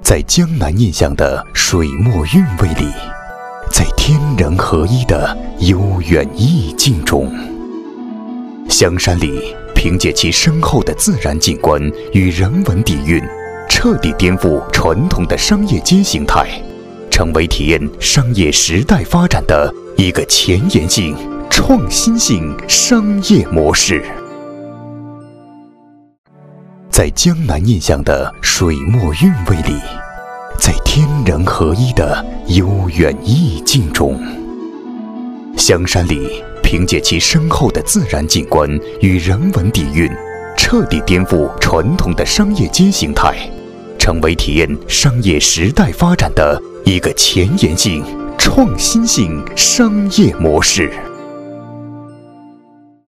在江南印象的水墨韵味里，在天人合一的悠远意境中，香山里凭借其深厚的自然景观与人文底蕴，彻底颠覆传统的商业街形态，成为体验商业时代发展的一个前沿性、创新性商业模式。在江南印象的水墨韵味里，在天人合一的悠远意境中，香山里凭借其深厚的自然景观与人文底蕴，彻底颠覆传统的商业街形态，成为体验商业时代发展的一个前沿性、创新性商业模式。